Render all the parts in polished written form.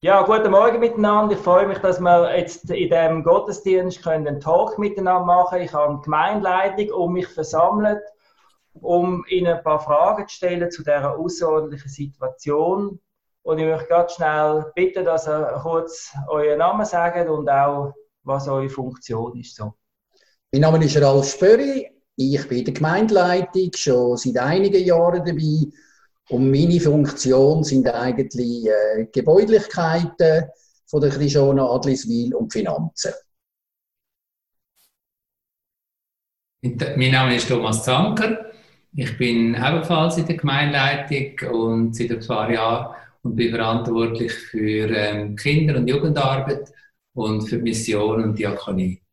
Ja, guten Morgen miteinander. Ich freue mich, dass wir jetzt in diesem Gottesdienst einen Talk miteinander machen können. Ich habe eine Gemeindeleitung um mich versammelt, um Ihnen ein paar Fragen zu stellen zu dieser außerordentlichen Situation. Und ich möchte ganz schnell bitten, dass ihr kurz euren Namen sagt und auch, was eure Funktion ist. So. Mein Name ist Ralf Spöri. Ich bin in der Gemeindeleitung schon seit einigen Jahren dabei. Und meine Funktion sind eigentlich Gebäudlichkeiten von der Christiana Adliswil und Finanzen. Mein Name ist Thomas Zanker. Ich bin ebenfalls in der Gemeindeleitung und seit ein paar Jahren und bin verantwortlich für Kinder- und Jugendarbeit und für Mission und Diakonie.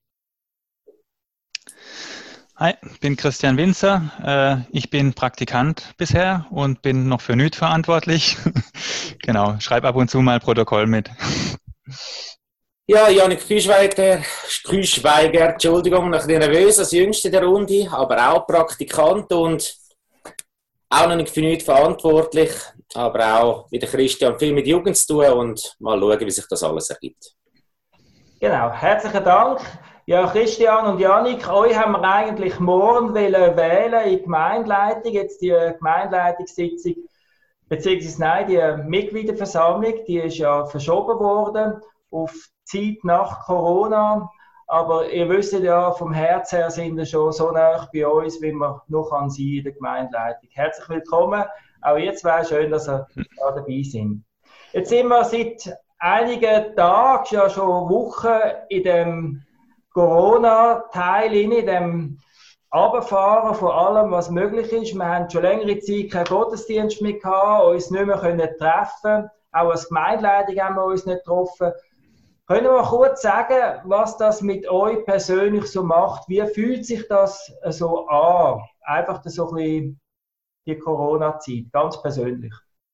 Hi, ich bin Christian Winzer. Ich bin Praktikant bisher und bin noch für NÜT verantwortlich. Genau, schreibe ab und zu mal Protokoll mit. Ja, Janik Küschweiger, Entschuldigung, ein bisschen nervös als Jüngster der Runde, aber auch Praktikant und auch noch nicht für NÜT verantwortlich, aber auch mit Christian viel mit Jugend zu tun und mal schauen, wie sich das alles ergibt. Genau, herzlichen Dank. Ja, Christian und Janik, euch haben wir eigentlich morgen wählen in die Gemeindeleitung, jetzt die Gemeindeleitungssitzung, beziehungsweise nein, die Mitgliederversammlung, die ist ja verschoben worden auf die Zeit nach Corona, aber ihr wisst ja, vom Herz her sind wir schon so nah bei uns, wie wir noch sein in der Gemeindeleitung. Herzlich willkommen, auch ihr zwei, schön, dass ihr da dabei sind. Jetzt sind wir seit einigen Tagen, ja schon Wochen in dem Corona-Teil, in dem Runterfahren von allem, was möglich ist. Wir haben schon längere Zeit keinen Gottesdienst mehr gehabt, uns nicht mehr treffen. Auch als Gemeindeleitung haben wir uns nicht getroffen. Können wir mal kurz sagen, was das mit euch persönlich so macht? Wie fühlt sich das so an? Einfach so ein bisschen die Corona-Zeit, ganz persönlich.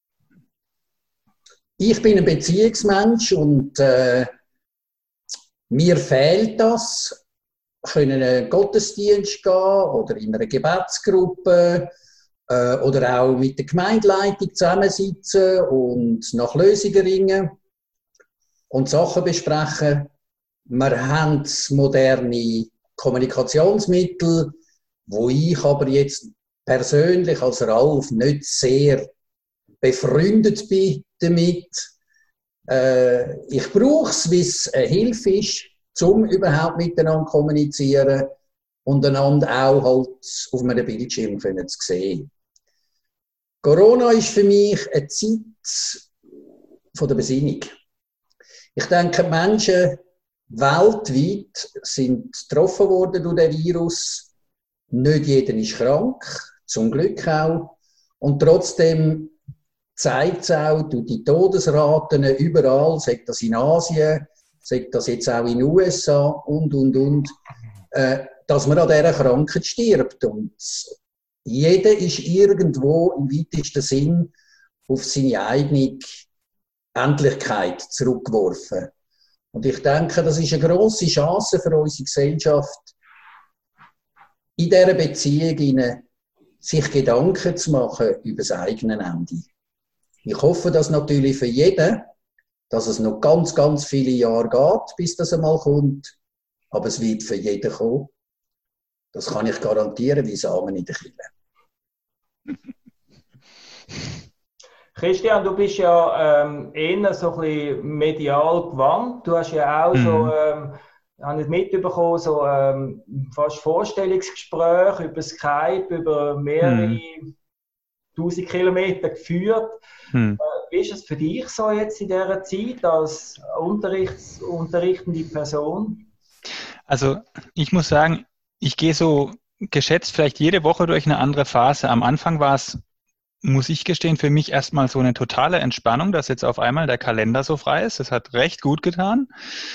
Ich bin ein Beziehungsmensch und mir fehlt das, können in einen Gottesdienst gehen oder in einer Gebetsgruppe oder auch mit der Gemeindeleitung zusammensitzen und nach Lösungen ringen und Sachen besprechen. Wir haben moderne Kommunikationsmittel, wo ich aber jetzt persönlich als Ralf nicht sehr befreundet bin damit. Ich brauche es, wie es eine Hilfe ist, um überhaupt miteinander zu kommunizieren und einander auch halt auf einem Bildschirm zu sehen. Corona ist für mich eine Zeit von der Besinnung. Ich denke, die Menschen weltweit sind getroffen worden durch den Virus. Nicht jeder ist krank, zum Glück auch. Und trotzdem zeigt es auch durch die Todesraten überall, sagt das in Asien, sagt das jetzt auch in den USA und, dass man an dieser Krankheit stirbt. Und jeder ist irgendwo im weitesten Sinn auf seine eigene Endlichkeit zurückgeworfen. Und ich denke, das ist eine grosse Chance für unsere Gesellschaft, in dieser Beziehung sich Gedanken zu machen über das eigene Ende. Ich hoffe, dass natürlich für jeden, dass es noch ganz, ganz viele Jahre geht, bis das einmal kommt. Aber es wird für jeden kommen. Das kann ich garantieren, wie Samen in der Kille. Christian, du bist ja eher so ein bisschen medial gewandt. Du hast ja auch so, habe ich mitbekommen, so fast Vorstellungsgespräche über Skype, über mehrere 1000 Kilometer geführt. Wie ist es für dich so jetzt in dieser Zeit als unterrichtende Person? Also ich muss sagen, ich gehe so geschätzt vielleicht jede Woche durch eine andere Phase. Am Anfang war es, muss ich gestehen, für mich erstmal so eine totale Entspannung, dass jetzt auf einmal der Kalender so frei ist. Das hat recht gut getan.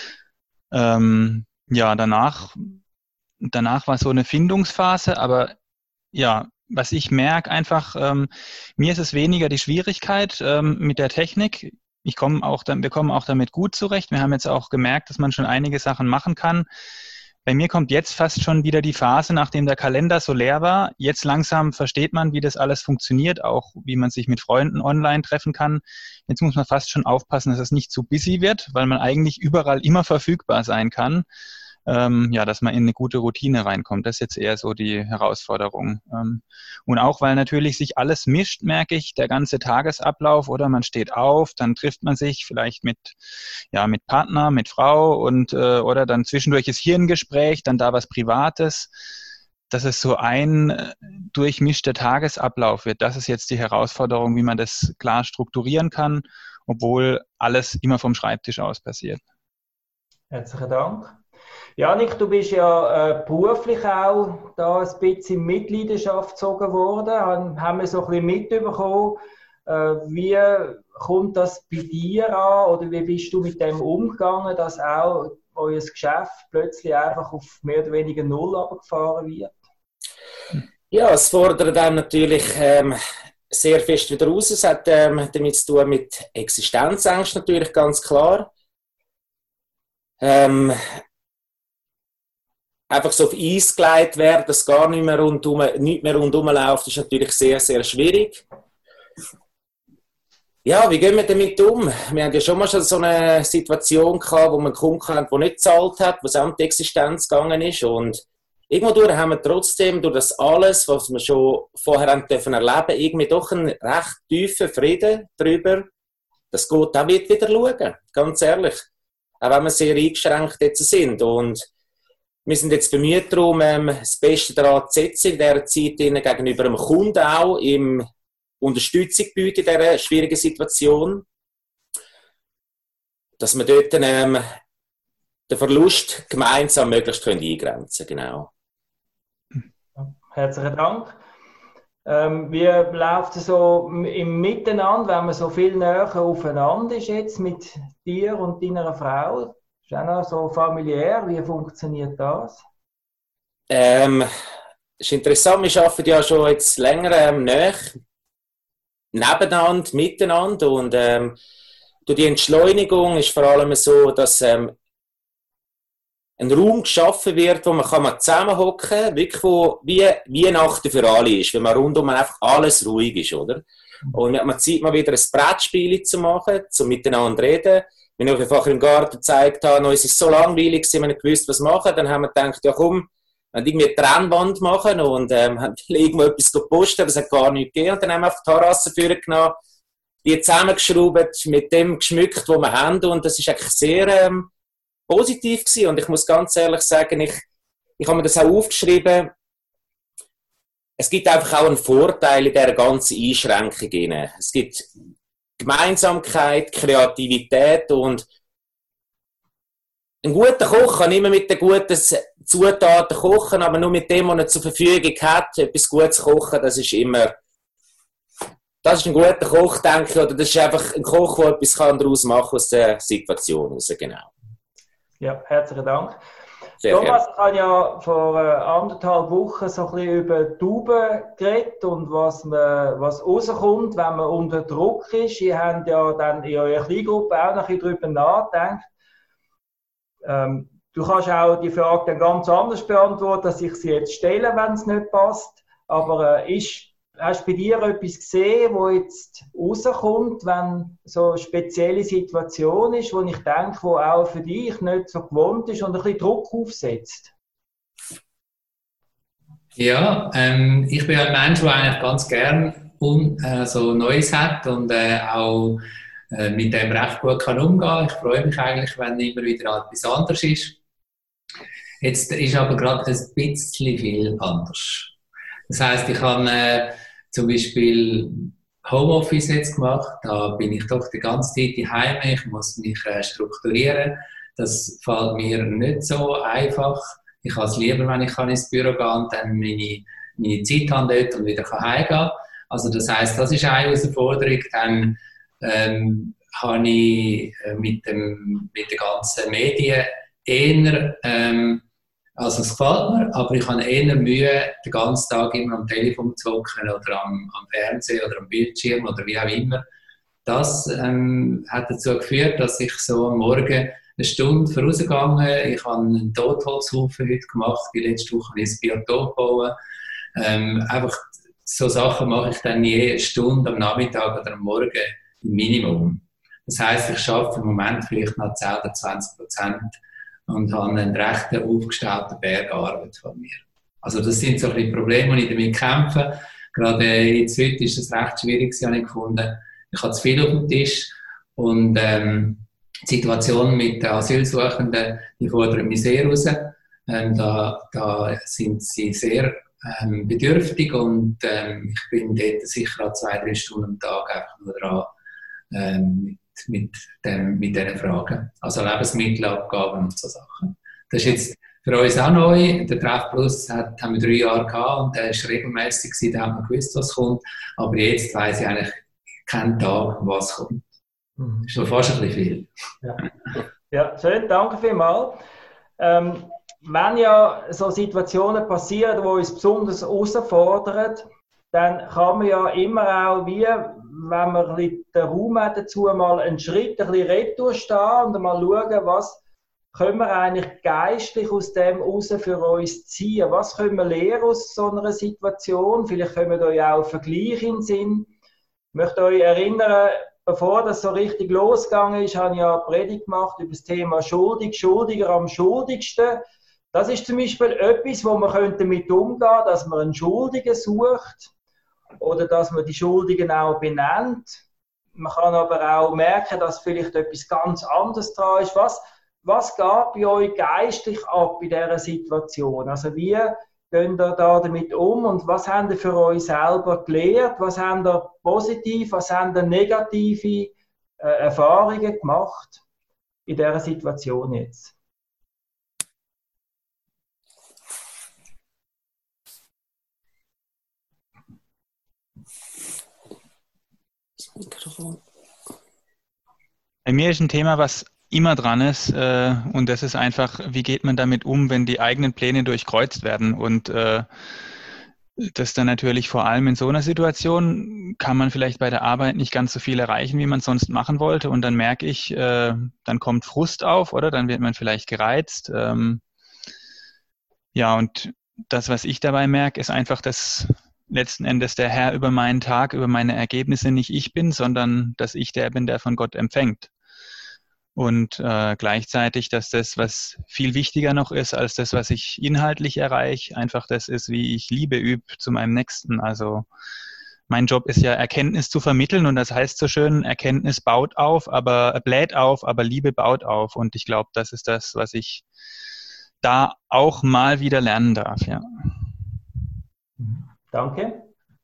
Ja, danach war so eine Findungsphase, aber ja, was ich merke einfach, mir ist es weniger die Schwierigkeit mit der Technik. Wir kommen auch damit gut zurecht. Wir haben jetzt auch gemerkt, dass man schon einige Sachen machen kann, Bei mir kommt jetzt fast schon wieder die Phase, nachdem der Kalender so leer war. Jetzt langsam versteht man, wie das alles funktioniert, auch wie man sich mit Freunden online treffen kann. Jetzt muss man fast schon aufpassen, dass es nicht zu busy wird, weil man eigentlich überall immer verfügbar sein kann. Dass man in eine gute Routine reinkommt. Das ist jetzt eher so die Herausforderung. Und auch, weil natürlich sich alles mischt, merke ich, der ganze Tagesablauf, oder man steht auf, dann trifft man sich vielleicht mit Partner, mit Frau oder dann zwischendurch ist hier ein Gespräch, dann da was Privates. Dass es so ein durchmischter Tagesablauf wird, das ist jetzt die Herausforderung, wie man das klar strukturieren kann, obwohl alles immer vom Schreibtisch aus passiert. Herzlichen Dank. Janik, du bist ja beruflich auch da ein bisschen in Mitleidenschaft gezogen worden. Haben wir so ein bisschen mitbekommen, wie kommt das bei dir an oder wie bist du mit dem umgegangen, dass auch euer Geschäft plötzlich einfach auf mehr oder weniger Null runtergefahren wird? Ja, es fordert einem natürlich sehr fest wieder raus. Es hat damit zu tun mit Existenzängsten natürlich, ganz klar. Einfach so auf Eis gelegt werden, dass gar nicht mehr rundum läuft, ist natürlich sehr, sehr schwierig. Ja, wie gehen wir damit um? Wir haben ja schon mal so eine Situation gehabt, wo man einen Kunden hatten, der nicht gezahlt hat, wo es auch um die Existenz gegangen ist. Und irgendwo haben wir trotzdem durch das alles, was wir schon vorher haben dürfen erleben, irgendwie doch einen recht tiefen Frieden darüber, dass Gott auch wieder schauen, ganz ehrlich. Auch wenn wir sehr eingeschränkt jetzt sind. Und wir sind jetzt bemüht darum, das Beste daran zu setzen, in dieser Zeit gegenüber dem Kunden auch, ihm Unterstützung bieten in dieser schwierigen Situation. Dass wir dort den Verlust gemeinsam möglichst eingrenzen können. Genau. Herzlichen Dank. Wie läuft es so im Miteinander, wenn man so viel näher aufeinander ist jetzt mit dir und deiner Frau? Ist auch noch so familiär. Wie funktioniert das? Ist interessant, wir arbeiten ja schon jetzt länger näher nebeneinander, miteinander und durch die Entschleunigung ist vor allem so, dass ein Raum geschaffen wird, wo man zusammenhocken kann, wirklich wo wie Weihnachten für alle ist, wenn man rundum einfach alles ruhig ist, oder? Und man Zeit, mal wieder ein Brettspiel zu machen, zum miteinander reden. Wenn ich einfach im Garten gezeigt habe, uns ist so langweilig, wir haben nicht gewusst, was machen, dann haben wir gedacht, ja komm, wir irgendwie eine Trennwand machen und haben irgendwo etwas gepostet, aber es hat gar nichts gegeben. Und dann haben wir einfach die Terrasse vorgenommen, die zusammengeschraubt, mit dem geschmückt, was wir haben. Und das ist eigentlich sehr positiv gewesen. Und ich muss ganz ehrlich sagen, ich habe mir das auch aufgeschrieben, es gibt einfach auch einen Vorteil in dieser ganzen Einschränkung. Es gibt Gemeinsamkeit, Kreativität und ein guter Koch kann immer mit den guten Zutaten kochen, aber nur mit dem, was er zur Verfügung hat, etwas Gutes kochen, das ist ein guter Koch, denke ich, oder das ist einfach ein Koch, der etwas daraus machen kann aus der Situation heraus, genau. Ja, herzlichen Dank. Sehr Thomas, ich habe ja vor 1,5 Wochen so ein bisschen über Tauben geredet und was rauskommt, wenn man unter Druck ist. Ihr habt ja dann in eurer Kleingruppe auch noch ein bisschen darüber nachgedacht. Du kannst auch die Frage dann ganz anders beantworten, dass ich sie jetzt stelle, wenn es nicht passt. Aber hast du bei dir etwas gesehen, wo jetzt rauskommt, wenn so eine spezielle Situation ist, wo ich denke, wo auch für dich nicht so gewohnt ist und ein bisschen Druck aufsetzt? Ja, ich bin ein Mensch, der eigentlich ganz gern so Neues hat und auch mit dem recht gut kann umgehen. Ich freue mich eigentlich, wenn immer wieder etwas anderes ist. Jetzt ist aber gerade ein bisschen viel anders. Das heisst, ich habe zum Beispiel Homeoffice jetzt gemacht. Da bin ich doch die ganze Zeit daheim. Ich muss mich strukturieren. Das fällt mir nicht so einfach. Ich habe es lieber, wenn ich ins Büro gehe und dann meine Zeit habe dort und wieder heimgehen kann. Also das heisst, das ist eine Herausforderung. Dann habe ich mit den ganzen Medien eher, also es gefällt mir, aber ich habe eher Mühe, den ganzen Tag immer am Telefon zu hocken oder am Fernsehen oder am Bildschirm oder wie auch immer. Das hat dazu geführt, dass ich so am Morgen eine Stunde vorausgegangen. Ich habe einen Totholzhaufen heute gemacht. Die letzte Woche habe ich ein Biotop gebaut. Einfach so Sachen mache ich dann je eine Stunde am Nachmittag oder am Morgen im Minimum. Das heisst, ich arbeite im Moment vielleicht noch 10 oder 20% und habe einen recht aufgestellten Berg Arbeit von mir. Also das sind so ein bisschen Probleme, die ich damit kämpfe. Gerade jetzt heute ist es recht schwierig, habe ich gefunden. Ich habe zu viel auf dem Tisch und die Situation mit den Asylsuchenden, die fordert mich sehr raus. Da sind sie sehr bedürftig und ich bin dort sicher 2-3 Stunden am Tag einfach nur dran mit diesen Fragen. Also Lebensmittelabgaben und so Sachen. Das ist jetzt für uns auch neu. Der Treff Plus haben wir 3 Jahre gehabt und der war regelmäßig, da haben wir gewusst, was kommt. Aber jetzt weiss ich eigentlich keinen Tag, was kommt. Das ist schon fast ein bisschen viel. Ja, schön, danke vielmals. Wenn ja so Situationen passieren, die uns besonders herausfordern, dann kann man ja immer auch, wie, wenn man ein bisschen den Raum hat dazu, mal einen Schritt ein bisschen retour stehen und mal schauen, was können wir eigentlich geistlich aus dem raus für uns ziehen? Was können wir lernen aus so einer Situation? Vielleicht kommen euch auch Vergleiche in den Sinn. Ich möchte euch erinnern, bevor das so richtig losgegangen ist, habe ich ja eine Predigt gemacht über das Thema Schuldiger am schuldigsten. Das ist zum Beispiel etwas, wo man damit umgehen könnte, dass man einen Schuldigen sucht oder dass man die Schuldigen auch benennt. Man kann aber auch merken, dass vielleicht etwas ganz anderes dran ist. Was geht bei euch geistlich ab in dieser Situation? Also wie gehen ihr da damit um und was habt ihr für euch selber gelernt? Was habt ihr positiv, was habt ihr negative Erfahrungen gemacht in dieser Situation jetzt? Bei mir ist ein Thema, was immer dran ist, und das ist einfach, wie geht man damit um, wenn die eigenen Pläne durchkreuzt werden? Und das dann natürlich vor allem in so einer Situation kann man vielleicht bei der Arbeit nicht ganz so viel erreichen, wie man es sonst machen wollte. Und dann merke ich, dann kommt Frust auf, oder? Dann wird man vielleicht gereizt. Ja, und das, was ich dabei merke, ist einfach, dass letzten Endes der Herr über meinen Tag, über meine Ergebnisse nicht ich bin, sondern dass ich der bin, der von Gott empfängt. Und gleichzeitig, dass das, was viel wichtiger noch ist, als das, was ich inhaltlich erreiche, einfach das ist, wie ich Liebe übe zu meinem Nächsten. Also mein Job ist ja, Erkenntnis zu vermitteln und das heißt so schön, Erkenntnis bläht auf, aber Liebe baut auf. Und ich glaube, das ist das, was ich da auch mal wieder lernen darf, ja. Danke.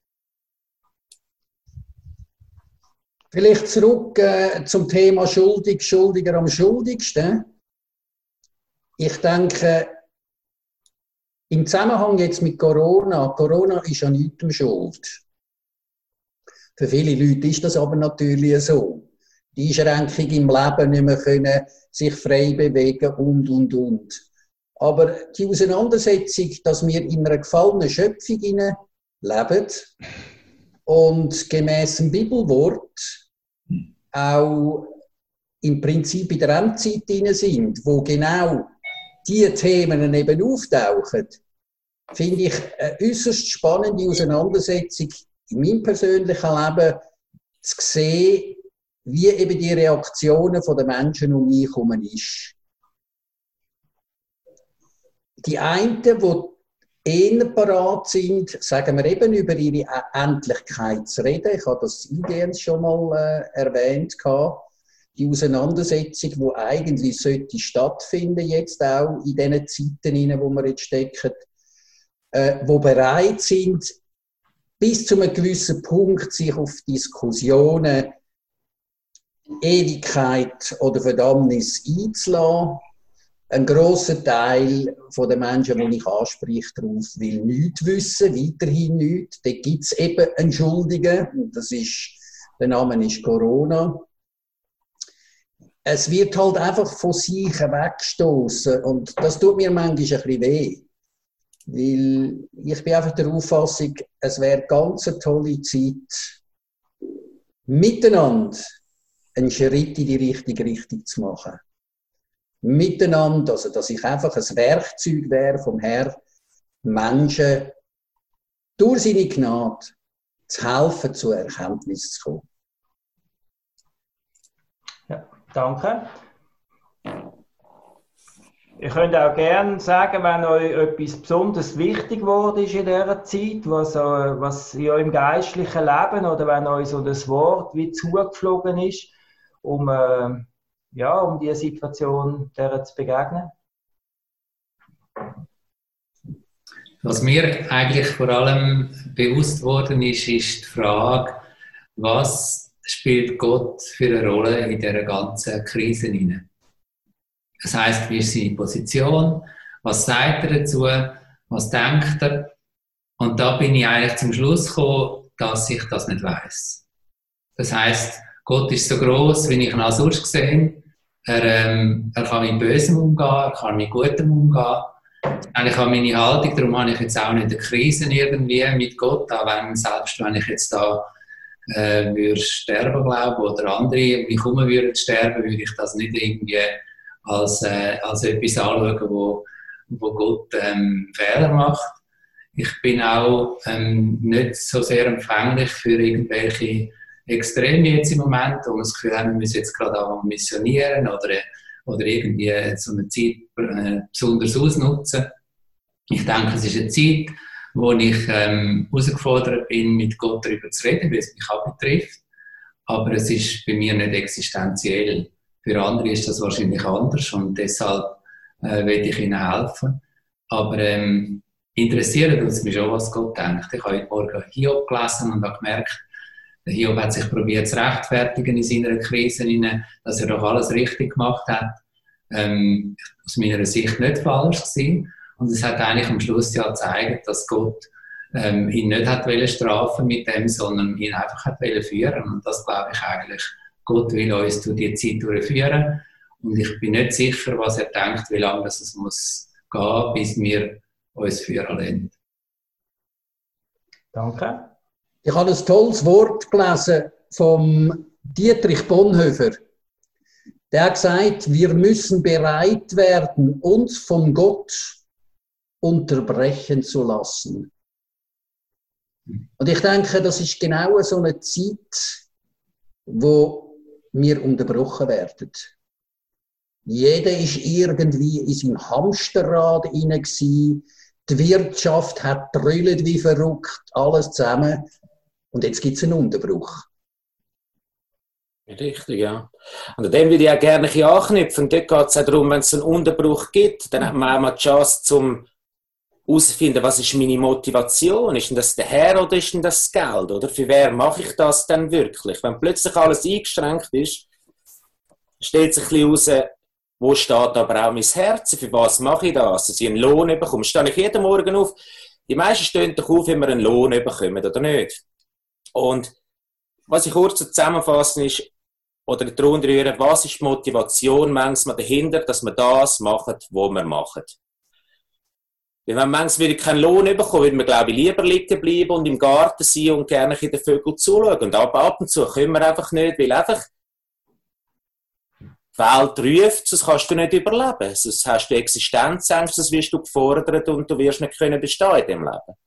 Vielleicht zurück zum Thema Schuldiger am schuldigsten. Ich denke, im Zusammenhang jetzt mit Corona ist an nichts schuld. Für viele Leute ist das aber natürlich so. Die Einschränkung im Leben nicht mehr können, sich frei bewegen und. Aber die Auseinandersetzung, dass wir in einer gefallenen Schöpfung leben und gemäss dem Bibelwort auch im Prinzip in der Endzeit sind, wo genau diese Themen eben auftauchen, finde ich eine äußerst spannende Auseinandersetzung in meinem persönlichen Leben zu sehen, wie eben die Reaktionen der Menschen um mich herum ist. Die einen, die eher parat sind, sagen wir eben über ihre Endlichkeit zu reden. Ich habe das eingehend schon mal erwähnt. Die Auseinandersetzung, die eigentlich sollte stattfinden, jetzt auch in diesen Zeiten, in wo wir jetzt stecken, die bereit sind, bis zu einem gewissen Punkt sich auf Diskussionen, Ewigkeit oder Verdammnis einzulassen. Ein grosser Teil der Menschen, die ich anspreche, darauf will nichts wissen, weiterhin nichts. Da gibt es eben einen Schuldigen, und der Name ist Corona. Es wird halt einfach von sich weggestoßen und das tut mir manchmal ein bisschen weh. Weil ich bin einfach der Auffassung, es wäre ganz eine tolle Zeit, miteinander einen Schritt in die richtige Richtung zu machen. miteinander, also dass ich einfach ein Werkzeug wäre vom Herrn, Menschen durch seine Gnade zu helfen, zur Erkenntnis zu kommen. Ja, danke. Ihr könnt auch gerne sagen, wenn euch etwas besonders wichtig geworden ist in dieser Zeit, was in eurem geistlichen Leben oder wenn euch so das Wort wie zugeflogen ist, um diese Situation der zu begegnen. Was mir eigentlich vor allem bewusst worden ist die Frage, was spielt Gott für eine Rolle in dieser ganzen Krise hinein? Das heisst, wie ist seine Position? Was sagt er dazu? Was denkt er? Und da bin ich eigentlich zum Schluss gekommen, dass ich das nicht weiss. Das heisst, Gott ist so gross, wie ich ihn als sonst gesehen. Er kann mit Bösem umgehen, er kann mit Gutem umgehen. Eigentlich habe meine Haltung, darum habe ich jetzt auch nicht eine Krise irgendwie mit Gott, auch selbst wenn ich jetzt da würde sterben, glaube oder andere um mich herum würden sterben, würde ich das nicht irgendwie als etwas anschauen, wo Gott Fehler macht. Ich bin auch nicht so sehr empfänglich für irgendwelche Extreme jetzt im Moment, wo wir das Gefühl haben, wir müssen jetzt gerade auch missionieren oder irgendwie so eine Zeit besonders ausnutzen. Ich denke, es ist eine Zeit, wo ich herausgefordert bin, mit Gott darüber zu reden, wie es mich auch betrifft. Aber es ist bei mir nicht existenziell. Für andere ist das wahrscheinlich anders und deshalb will ich ihnen helfen. Aber interessiert uns mich schon, was Gott denkt. Ich habe heute Morgen Hiob gelesen und habe gemerkt, der Hiob hat sich probiert zu rechtfertigen in seiner Krise, dass er doch alles richtig gemacht hat. Aus meiner Sicht nicht falsch gewesen. Und es hat eigentlich am Schluss ja gezeigt, dass Gott ihn nicht hat strafen mit dem, sondern ihn einfach hat führen. Und das glaube ich eigentlich, Gott will uns durch die Zeit durchführen. Und ich bin nicht sicher, was er denkt, wie lange es muss gehen, bis wir uns führen lassen. Danke. Ich habe ein tolles Wort gelesen vom Dietrich Bonhoeffer. Der hat gesagt, wir müssen bereit werden, uns von Gott unterbrechen zu lassen. Und ich denke, das ist genau so eine Zeit, wo wir unterbrochen werden. Jeder ist irgendwie in seinem Hamsterrad hinein gewesen. Die Wirtschaft hat drüllt wie verrückt, alles zusammen. Und jetzt gibt es einen Unterbruch. Richtig, ja. Und an dem würde ich auch gerne anknüpfen. Dort geht es auch darum, wenn es einen Unterbruch gibt, dann hat man auch mal die Chance, zum herauszufinden, was ist meine Motivation? Ist denn das der Herr oder ist denn das Geld? Oder für wer mache ich das denn wirklich? Wenn plötzlich alles eingeschränkt ist, stellt sich ein bisschen raus, wo steht aber auch mein Herz? Für was mache ich das? Dass ich einen Lohn bekomme. Stehe ich jeden Morgen auf? Die meisten stehen doch auf, wenn wir einen Lohn bekommen, oder nicht? Und was ich kurz zusammenfassen ist, oder darunter rühren, was ist die Motivation manchmal dahinter, dass wir das machen, was wir machen. Weil wenn manchmal wieder keinen Lohn bekommen, würde man, glaube ich, lieber liegen bleiben und im Garten sein und gerne in den Vögeln zuschauen. Und ab und zu können wir einfach nicht, weil einfach die Welt ruft, sonst kannst du nicht überleben. Sonst hast du Existenzängste, sonst wirst du gefordert und du wirst nicht können bestehen in diesem Leben.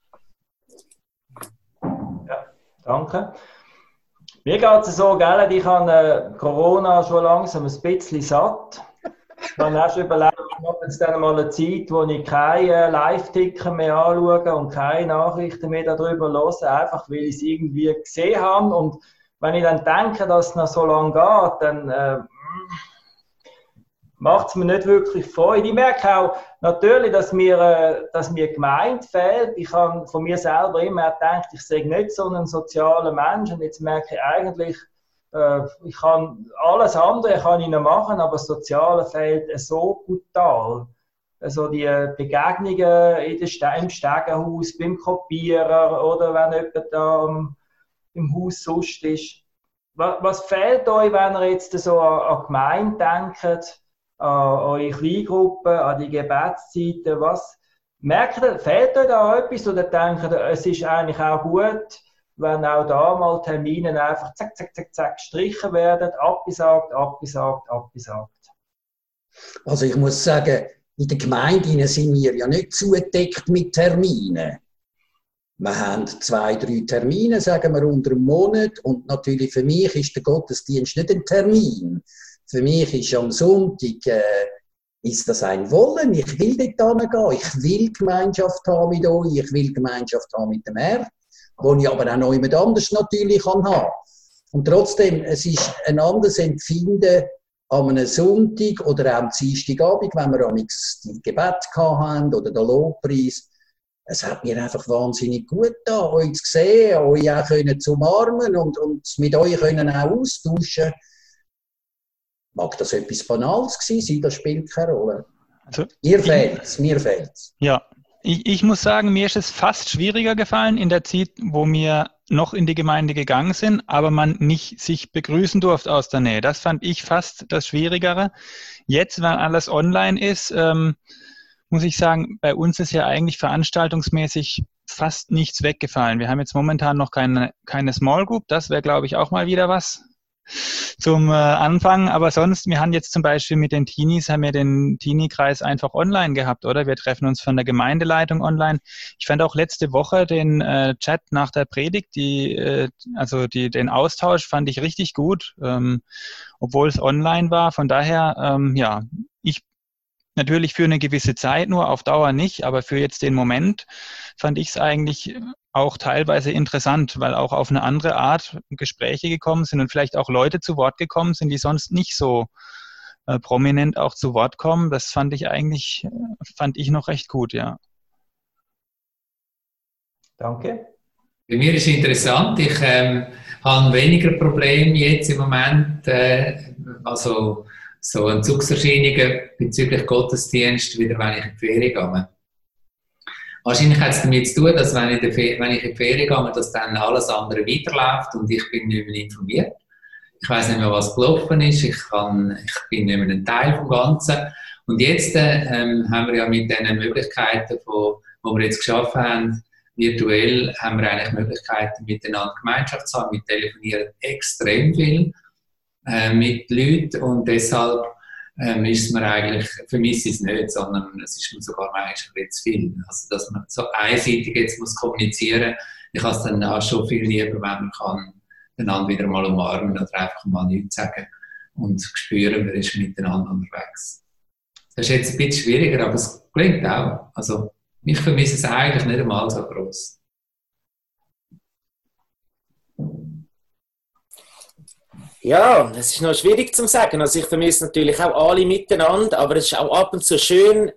Ja, danke. Mir geht es so, gell, ich habe Corona schon langsam ein bisschen satt. Ich habe auch schon überlegt, ich mache jetzt dann mal eine Zeit, wo ich keine Live-Ticker mehr anschaue und keine Nachrichten mehr darüber höre, einfach weil ich es irgendwie gesehen habe. Und wenn ich dann denke, dass es noch so lange geht, dann macht es mir nicht wirklich Freude. Ich merke auch natürlich, dass mir Gemeinde fehlt. Ich habe von mir selber immer gedacht, ich sei nicht so ein sozialer Mensch. Und jetzt merke ich eigentlich, ich kann alles andere kann ich noch machen, aber das Soziale fehlt so brutal. Also die Begegnungen im Stegenhaus, beim Kopierer oder wenn jemand da im Haus sonst ist. Was fehlt euch, wenn ihr jetzt so an Gemeinde denkt, an eure Kleingruppen, an die Gebetszeiten? Was merkt ihr, fehlt euch da etwas oder denkt ihr, es ist eigentlich auch gut, wenn auch da mal Termine einfach zack, zack, zack, zack gestrichen werden, abgesagt, abgesagt, abgesagt? Also ich muss sagen, in der Gemeinde sind wir ja nicht zugedeckt mit Terminen. Wir haben 2, 3 Termine, sagen wir, unter einem Monat. Und natürlich für mich ist der Gottesdienst nicht ein Termin. Für mich ist am Sonntag ist das ein Wollen. Ich will dort hingehen. Ich will Gemeinschaft haben mit euch. Ich will Gemeinschaft haben mit dem Herrn. Wo ich aber auch noch jemand anders natürlich haben kann. Und trotzdem, es ist ein anderes Empfinden an einem Sonntag oder auch am Dienstagabend, wenn wir die Gebet hatten oder den Lobpreis. Es hat mir einfach wahnsinnig gut getan, euch zu sehen, euch auch zu umarmen und mit euch können auch austauschen. Mag das etwas Banales gewesen sein, das spielt keine Rolle. Also, mir fehlt's. Ja, ich muss sagen, mir ist es fast schwieriger gefallen in der Zeit, wo wir noch in die Gemeinde gegangen sind, aber man nicht sich begrüßen durfte aus der Nähe. Das fand ich fast das Schwierigere. Jetzt, wenn alles online ist, muss ich sagen, bei uns ist ja eigentlich veranstaltungsmäßig fast nichts weggefallen. Wir haben jetzt momentan noch keine Small Group. Das wäre, glaube ich, auch mal wieder was zum Anfang. Aber sonst, wir haben jetzt zum Beispiel mit den Teenies, haben wir den Teenie-Kreis einfach online gehabt, oder? Wir treffen uns von der Gemeindeleitung online. Ich fand auch letzte Woche den Chat nach der Predigt, den Austausch fand ich richtig gut, obwohl es online war. Von daher, ich natürlich für eine gewisse Zeit nur, auf Dauer nicht, aber für jetzt den Moment fand ich es eigentlich auch teilweise interessant, weil auch auf eine andere Art Gespräche gekommen sind und vielleicht auch Leute zu Wort gekommen sind, die sonst nicht so prominent auch zu Wort kommen. Das fand ich noch recht gut, ja. Danke. Bei mir ist interessant, ich habe weniger Probleme jetzt im Moment, so Entzugserscheinungen bezüglich Gottesdienst, wieder wenn ich in die Ferien gehe. Wahrscheinlich hat es damit zu tun, dass wenn ich in die Ferien gehe, dass dann alles andere weiterläuft und ich bin nicht mehr informiert. Ich weiß nicht mehr, was gelaufen ist, ich bin nicht mehr ein Teil vom Ganzen. Und jetzt haben wir ja mit den Möglichkeiten, die wir jetzt geschaffen haben, virtuell haben wir eigentlich Möglichkeiten, miteinander Gemeinschaft zu haben. Wir telefonieren extrem viel mit Leuten und deshalb ist mir eigentlich, vermisse ich es nicht, sondern es ist mir sogar eigentlich ein bisschen zu viel. Also, dass man so einseitig jetzt muss kommunizieren, ich habe es dann auch schon viel lieber, wenn man kann einander wieder mal umarmen oder einfach mal nichts sagen und spüren, wer ist miteinander unterwegs. Das ist jetzt ein bisschen schwieriger, aber es klingt auch. Also, ich vermisse es eigentlich nicht einmal so groß. Ja, es ist noch schwierig zu sagen. Also ich vermisse natürlich auch alle miteinander, aber es ist auch ab und zu schön,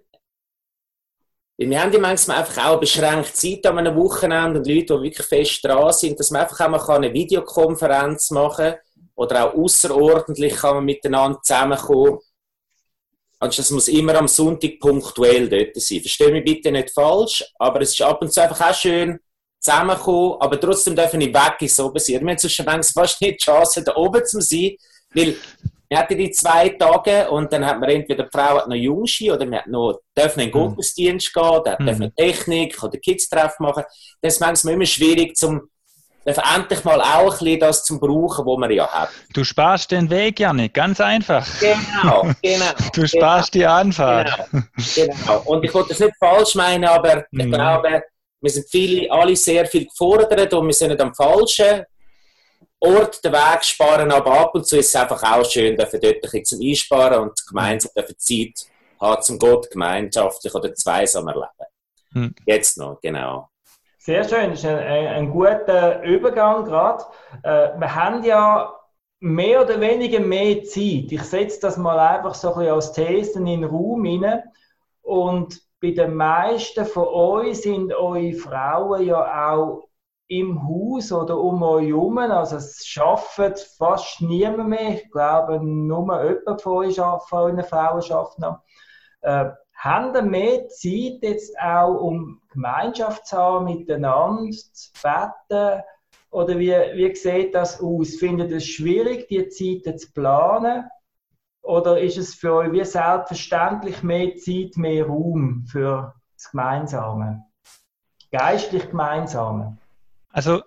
weil wir haben ja manchmal einfach auch eine beschränkte Zeit an einem Wochenende und Leute, die wirklich fest dran sind, dass man einfach auch mal eine Videokonferenz machen kann oder auch außerordentlich kann man miteinander zusammenkommen. Anstatt es muss immer am Sonntag punktuell dort sein. Verstehe mich bitte nicht falsch, aber es ist ab und zu einfach auch schön, zusammenkommen, aber trotzdem dürfen ich weg ins oben sein. Wir haben sonst fast nicht die Chance, da oben zu sein, weil wir hatten die 2 Tage und dann hat man entweder die Frau hat noch Jungski oder wir dürfen in den Gottesdienst gehen, oder dürfen Technik oder Kids-Treff machen. Das ist manchmal immer schwierig, endlich mal auch ein bisschen das zu brauchen, was man ja hat. Du sparst den Weg, Janik, ganz einfach. Genau. Du sparst die Anfahrt. Genau. Und ich wollte das nicht falsch meinen, aber ich glaube, wir sind alle sehr viel gefordert und wir sind nicht am falschen Ort den Weg sparen, aber ab und zu ist es einfach auch schön, dort ein bisschen zum Einsparen und gemeinsam Zeit haben, zum Gott gemeinschaftlich oder zweisam erleben. Jetzt noch, genau. Sehr schön, das ist ein guter Übergang gerade. Wir haben ja mehr oder weniger mehr Zeit. Ich setze das mal einfach so ein bisschen als These in den Raum hinein. Und bei den meisten von euch sind eure Frauen ja auch im Haus oder um euch herum. Also es arbeitet fast niemand mehr. Ich glaube, nur jemand von euren Frauen arbeitet noch. Haben ihr mehr Zeit jetzt auch, um Gemeinschaft zu haben, miteinander zu beten? Oder wie sieht das aus? Findet ihr es schwierig, die Zeiten zu planen? Oder ist es für euch wie selbstverständlich mehr Zeit, mehr Raum für das Gemeinsame? Geistlich Gemeinsame? Also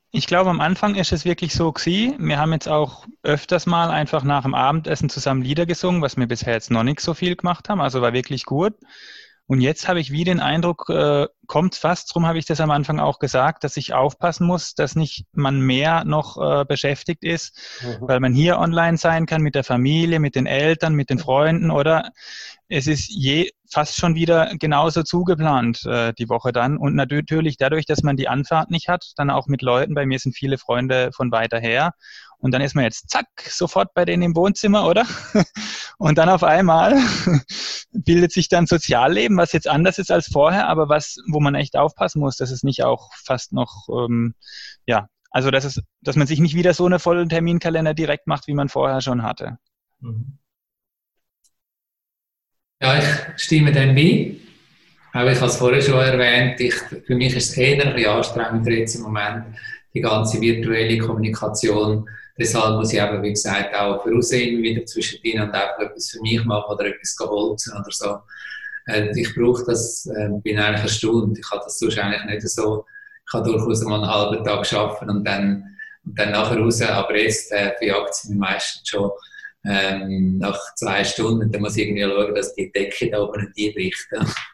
Ich glaube, am Anfang ist es wirklich so gewesen. Wir haben jetzt auch öfters mal einfach nach dem Abendessen zusammen Lieder gesungen, was wir bisher jetzt noch nicht so viel gemacht haben. Also war wirklich gut. Und jetzt habe ich wie den Eindruck, kommt fast, darum habe ich das am Anfang auch gesagt, dass ich aufpassen muss, dass nicht man mehr noch beschäftigt ist, weil man hier online sein kann mit der Familie, mit den Eltern, mit den Freunden, oder es ist fast schon wieder genauso zugeplant die Woche dann. Und natürlich dadurch, dass man die Anfahrt nicht hat, dann auch mit Leuten, bei mir sind viele Freunde von weiter her. Und dann ist man jetzt zack, sofort bei denen im Wohnzimmer, oder? Und dann auf einmal bildet sich dann Sozialleben, was jetzt anders ist als vorher, aber wo man echt aufpassen muss, dass es nicht auch fast noch, also dass man sich nicht wieder so einen vollen Terminkalender direkt macht, wie man vorher schon hatte. Ja, ich stimme dem bei. Aber ich habe es vorher schon erwähnt, für mich ist es eher ein bisschen anstrengender jetzt im Moment, die ganze virtuelle Kommunikation. Deshalb muss ich eben, wie gesagt, auch voraussehen, wieder zwischendrin und einfach etwas für mich machen oder etwas holzen oder so. Ich brauche das, bin eigentlich erstaunt. Ich habe das sonst eigentlich nicht so. Ich kann durchaus mal einen halben Tag arbeiten und dann nachher raus. Aber jetzt verjagt es mich meistens schon nach 2 Stunden. Dann muss ich irgendwie schauen, dass die Decke da oben nicht einbricht.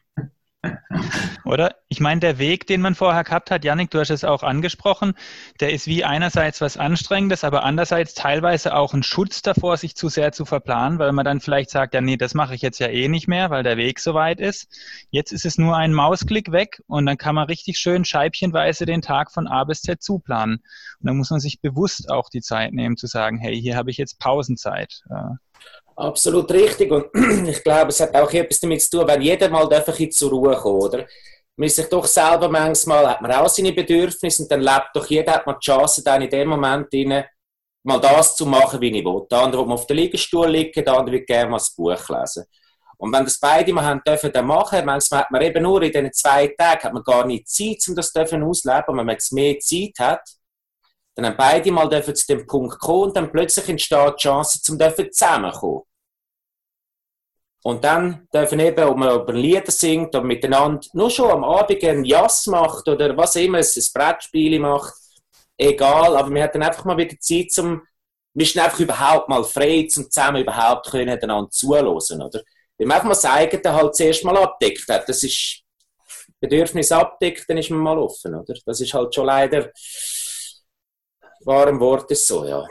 Oder? Ich meine, der Weg, den man vorher gehabt hat, Jannik, du hast es auch angesprochen, der ist wie einerseits was Anstrengendes, aber andererseits teilweise auch ein Schutz davor, sich zu sehr zu verplanen, weil man dann vielleicht sagt, ja nee, das mache ich jetzt ja eh nicht mehr, weil der Weg so weit ist. Jetzt ist es nur ein Mausklick weg und dann kann man richtig schön scheibchenweise den Tag von A bis Z zuplanen. Und dann muss man sich bewusst auch die Zeit nehmen, zu sagen, hey, hier habe ich jetzt Pausenzeit. Absolut richtig. Und ich glaube, es hat auch etwas damit zu tun, wenn jeder mal zur Ruhe kommt, oder? Man ist sich doch selber manchmal, hat man auch seine Bedürfnisse und dann lebt doch jeder, hat man die Chance, dann in dem Moment mal das zu machen, wie ich will. Der andere will auf dem Liegestuhl liegen, der andere will gerne mal das Buch lesen. Und wenn das beide mal haben dürfen dann machen, manchmal hat man eben nur in diesen 2 Tagen hat man gar nicht Zeit, um das auszuleben. Und wenn man jetzt mehr Zeit hat, dann haben beide mal zu dem Punkt kommen und dann plötzlich entsteht die Chance, zum zusammenkommen. Und dann dürfen eben, ob man über Lieder singt oder miteinander nur schon am Abend einen Jazz macht oder was immer, ein Brettspiel macht, egal, aber wir haben dann einfach mal wieder Zeit wir sind einfach überhaupt mal frei, zum zusammen überhaupt können, einander zuhören, oder? Wenn man einfach mal das eigene halt zuerst mal abdeckt hat, das ist Bedürfnis abdeckt, dann ist man mal offen, oder? Das ist halt schon leider wahrem Wort ist so, ja.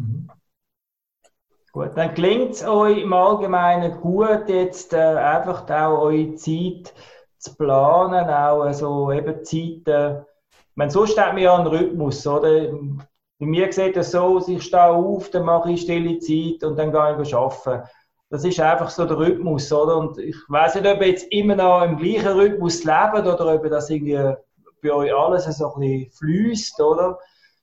Gut, dann gelingt es euch im Allgemeinen gut, jetzt einfach auch eure Zeit zu planen, auch so eben Zeiten. Ich meine, sonst hat man ja einen Rhythmus, oder? Bei mir sieht das so aus, ich stehe auf, dann mache ich stille Zeit und dann gehe ich arbeiten. Das ist einfach so der Rhythmus, oder? Und ich weiss nicht, ob ihr jetzt immer noch im gleichen Rhythmus lebt oder ob das irgendwie bei euch alles so ein bisschen fliesst, oder?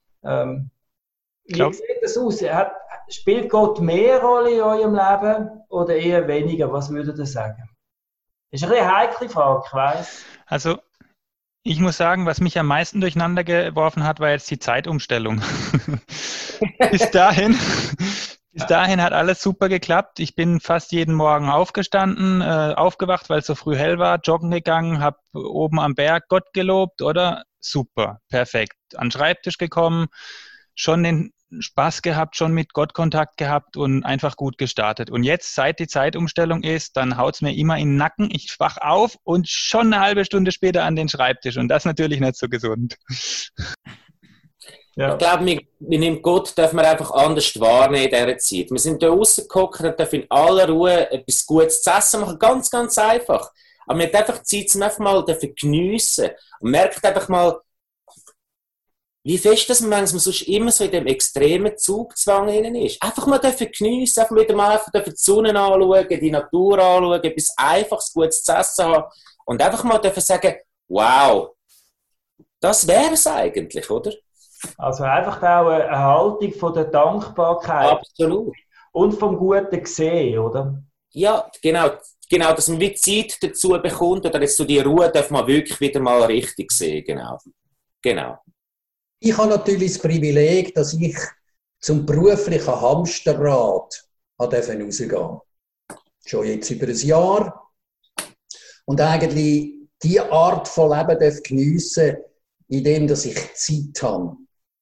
Wie sieht das aus? Spielt Gott mehr Rolle in eurem Leben oder eher weniger? Was würdet ihr sagen? Das ist eine heikle Frage, ich weiss. Also, ich muss sagen, was mich am meisten durcheinander geworfen hat, war jetzt die Zeitumstellung. Bis dahin hat alles super geklappt. Ich bin fast jeden Morgen aufgestanden, aufgewacht, weil es so früh hell war, joggen gegangen, habe oben am Berg Gott gelobt, oder? Super, perfekt. An den Schreibtisch gekommen, schon den Spaß gehabt, schon mit Gott Kontakt gehabt und einfach gut gestartet. Und jetzt, seit die Zeitumstellung ist, dann haut es mir immer in den Nacken. Ich wach auf und schon eine halbe Stunde später an den Schreibtisch. Und das natürlich nicht so gesund. Ja. Ich glaube, wir nehmen Gott dürfen wir einfach anders wahrnehmen in dieser Zeit. Wir sind da rausgeguckt und dürfen in aller Ruhe etwas Gutes zu essen machen. Ganz, ganz einfach. Aber wir haben einfach Zeit, um einfach mal geniessen. Und merkt einfach mal, wie fest dass man manchmal sonst immer so in dem extremen Zugzwang ist. Einfach mal geniessen, einfach wieder mal die Sonne anschauen, die Natur anschauen, etwas Einfaches, Gutes zu essen haben und einfach mal sagen, wow, das wäre es eigentlich, oder? Also einfach auch eine Haltung von der Dankbarkeit. Absolut. Und vom guten Gesehen, oder? Ja, genau, dass man wie Zeit dazu bekommt oder jetzt so die Ruhe darf man wirklich wieder mal richtig sehen, genau. Ich habe natürlich das Privileg, dass ich zum beruflichen Hamsterrad rausgehen durfte. Schon jetzt über ein Jahr. Und eigentlich diese Art von Leben geniessen, indem dass ich Zeit habe.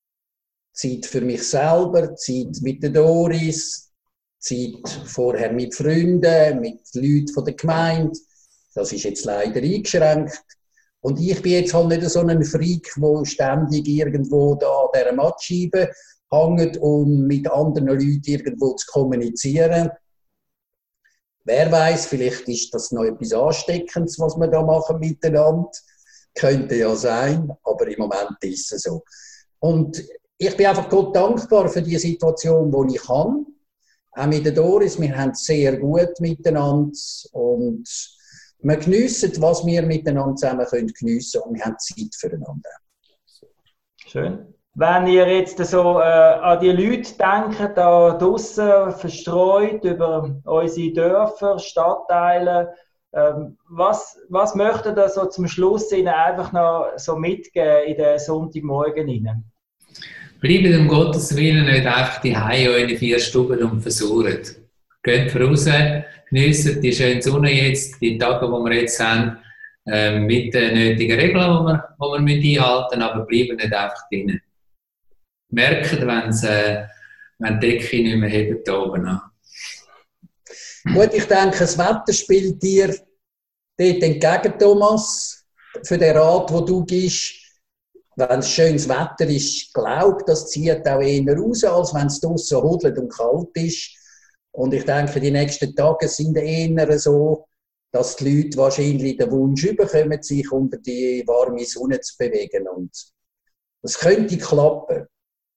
Zeit für mich selber, Zeit mit der Doris, Zeit vorher mit Freunden, mit Leuten von der Gemeinde. Das ist jetzt leider eingeschränkt. Und ich bin jetzt halt nicht so ein Freak, der ständig irgendwo da an dieser Mattscheibe hängt, um mit anderen Leuten irgendwo zu kommunizieren. Wer weiß, vielleicht ist das noch etwas Ansteckendes, was wir da machen miteinander. Könnte ja sein, aber im Moment ist es so. Und ich bin einfach Gott dankbar für die Situation, die ich habe. Auch mit der Doris, wir haben es sehr gut miteinander und wir geniessen, was wir miteinander zusammen geniessen können und wir haben Zeit füreinander. Schön. Wenn ihr jetzt so an die Leute denkt, da draussen verstreut über unsere Dörfer, Stadtteile, was möchtet ihr so zum Schluss Ihnen einfach noch so mitgeben in den Sonntagmorgen hinein? Bleibt um Gottes Willen nicht einfach die Hause in 4 Stuben und versucht. Geht raus, geniessen die schöne Sonne jetzt, die Tage, die wir jetzt haben, mit den nötigen Regeln, die wir einhalten müssen, aber bleiben nicht einfach drinnen. Merken, wenn die Decke nicht mehr hebt da oben an. Gut, ich denke, das Wetter spielt dir dort entgegen, Thomas, für den Rat, den du gibst. Wenn es schönes Wetter ist, glaube das zieht auch eher raus, als wenn es draussen hudelt und kalt ist. Und ich denke, die nächsten Tage sind eher so, dass die Leute wahrscheinlich den Wunsch bekommen, sich unter die warme Sonne zu bewegen. Und das könnte klappen.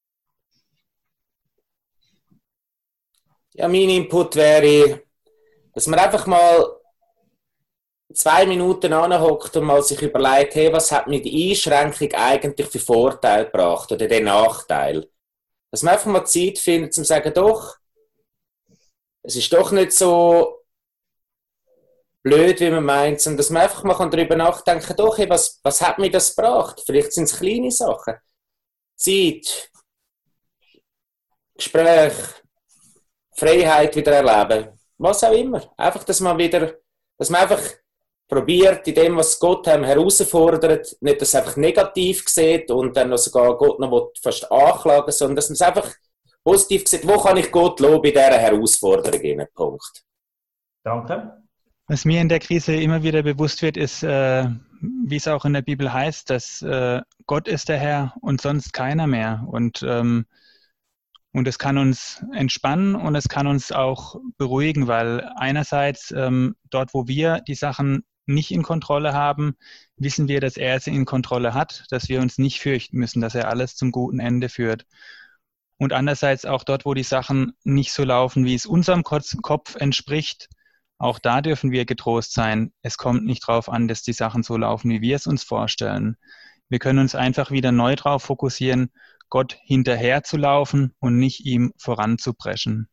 Ja, mein Input wäre, dass man einfach mal 2 Minuten anhockt und mal sich überlegt, hey, was hat mir die Einschränkung eigentlich für Vorteil gebracht oder den Nachteil? Dass man einfach mal Zeit findet, um zu sagen, doch, es ist doch nicht so blöd, wie man meint, sondern dass man einfach mal darüber nachdenken kann, doch, hey, was hat mir das gebracht? Vielleicht sind es kleine Sachen. Zeit, Gespräch, Freiheit wieder erleben, was auch immer. Einfach, dass man einfach probiert, in dem, was Gott einem herausfordert, nicht das einfach negativ sieht und dann noch sogar Gott noch fast anklagen, sondern dass man es einfach positiv sieht, wo kann ich Gott loben in dieser Herausforderung? Punkt. Danke. Was mir in der Krise immer wieder bewusst wird, ist, wie es auch in der Bibel heißt, dass Gott ist der Herr und sonst keiner mehr. Und es kann uns entspannen und es kann uns auch beruhigen, weil einerseits dort, wo wir die Sachen nicht in Kontrolle haben, wissen wir, dass er sie in Kontrolle hat, dass wir uns nicht fürchten müssen, dass er alles zum guten Ende führt. Und andererseits auch dort, wo die Sachen nicht so laufen, wie es unserem Kopf entspricht, auch da dürfen wir getrost sein. Es kommt nicht darauf an, dass die Sachen so laufen, wie wir es uns vorstellen. Wir können uns einfach wieder neu darauf fokussieren, Gott hinterher zu laufen und nicht ihm voranzupreschen.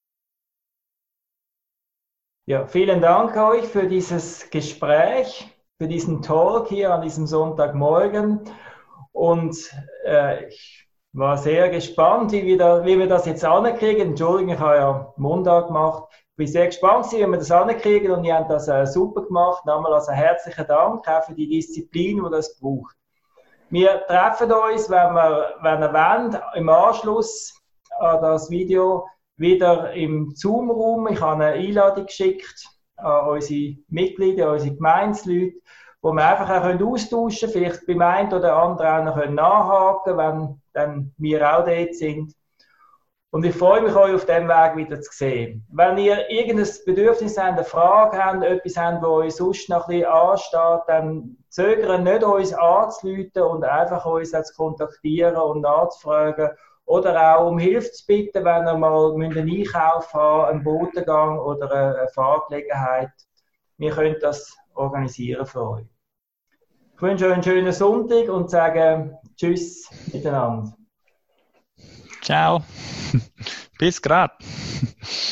Ja, vielen Dank euch für dieses Gespräch, für diesen Talk hier an diesem Sonntagmorgen. Und ich war sehr gespannt, wie wir das jetzt ankriegen. Entschuldigung, ich habe ja Mundart gemacht. Ich bin sehr gespannt, wie wir das ankriegen und ihr habt das super gemacht. Nochmal also herzlichen Dank auch für die Disziplin, die das braucht. Wir treffen uns, wenn ihr wollt, im Anschluss an das Video wieder im Zoom-Raum. Ich habe eine Einladung geschickt an unsere Mitglieder, an unsere Gemeinsleute, wo wir einfach auch austauschen können, vielleicht beim einen oder anderen auch noch nachhaken, wenn dann wir auch dort sind. Und ich freue mich, euch auf diesem Weg wieder zu sehen. Wenn ihr irgendein Bedürfnis habt, eine Frage habt, etwas habt, das euch sonst noch ein bisschen ansteht, dann zögern nicht, uns anzurufen und einfach uns zu kontaktieren und nachzufragen. Oder auch um Hilfe zu bitten, wenn ihr mal einen Einkauf habt, einen Botengang oder eine Fahrgelegenheit. Wir können das organisieren für euch. Ich wünsche euch einen schönen Sonntag und sage Tschüss miteinander. Ciao. Bis grad.